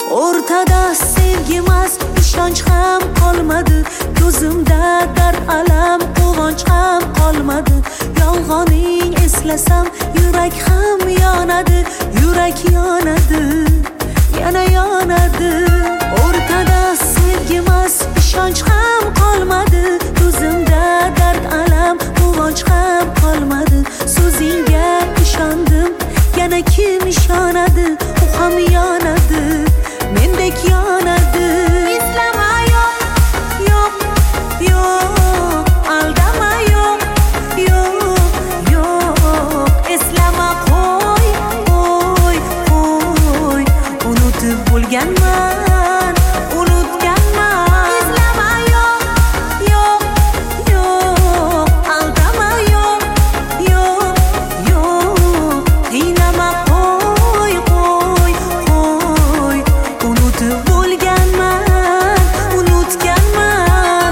O'rtada sevgimas ishonch ham qolmadi, ko'zimda dard alam quvonch ham qolmadi. Yolg'oning eslasam yurak ham yonadi, yurak yonadi, yana yonadi. O'rtada sevgimas ishonch ham qolmadi, ko'zimda dard alam quvonch ham qolmadi. So'zingga ishondim, yana kim ishonadi? U ham yonadi, mendek yonadi. Eslama yo'q, yo'q, yo'q, aldama yo'q, yo'q, yo'q. Eslama qo'y, qo'y, qo'y. Unutib bo'lganman, unutganman. Eslama yo'q, yo'q, yo'q, aldama yo'q, yo'q, yo'q. Qiynama qo'y, qo'y, qo'y. Unutib bo'lganman, unutganman.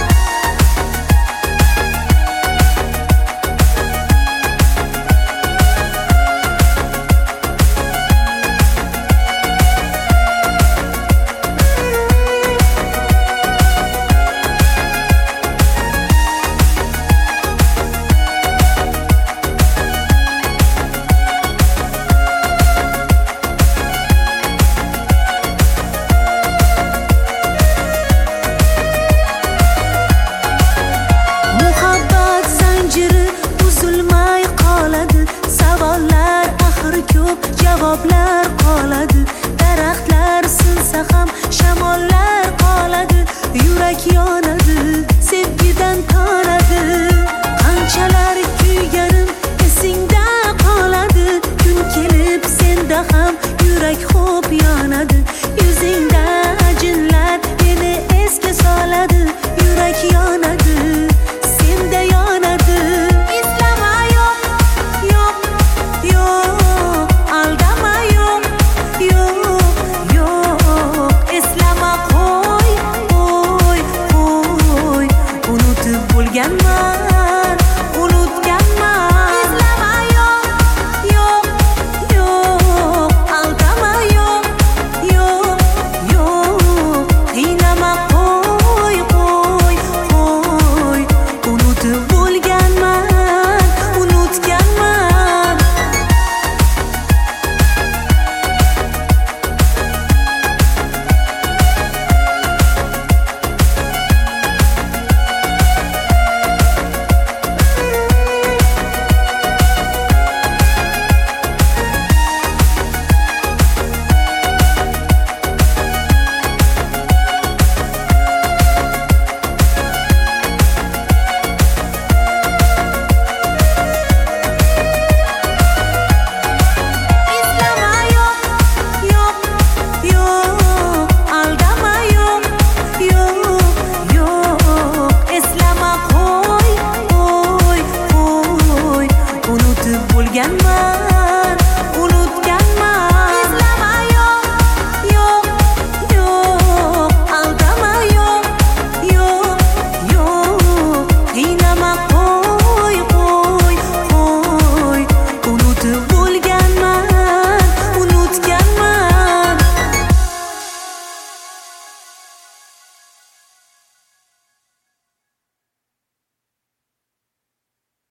Muhabbat zanjiri uzilmay qoladi, savollar axir ko'p, javoblar qoladi. Daraxtlar sinsa ham shamollar qoladi, yurak yonadi, sevgidan tonadi. Qanchalar kuyganim esingda qoladi, kun kelib senda ham yurak xo'p yonadi.